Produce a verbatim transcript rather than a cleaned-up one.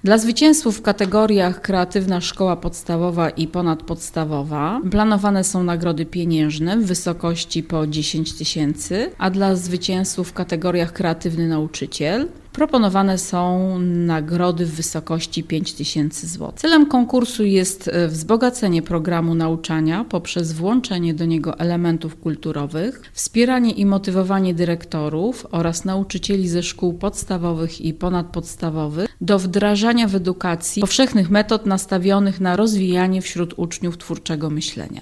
Dla zwycięzców w kategoriach Kreatywna Szkoła Podstawowa i Ponadpodstawowa planowane są nagrody pieniężne w wysokości po dziesięć tysięcy, a dla zwycięzców w kategoriach Kreatywny Nauczyciel proponowane są nagrody w wysokości pięć tysięcy złotych. Celem konkursu jest wzbogacenie programu nauczania poprzez włączenie do niego elementów kulturowych, wspieranie i motywowanie dyrektorów oraz nauczycieli ze szkół podstawowych i ponadpodstawowych do wdrażania w edukacji powszechnych metod nastawionych na rozwijanie wśród uczniów twórczego myślenia.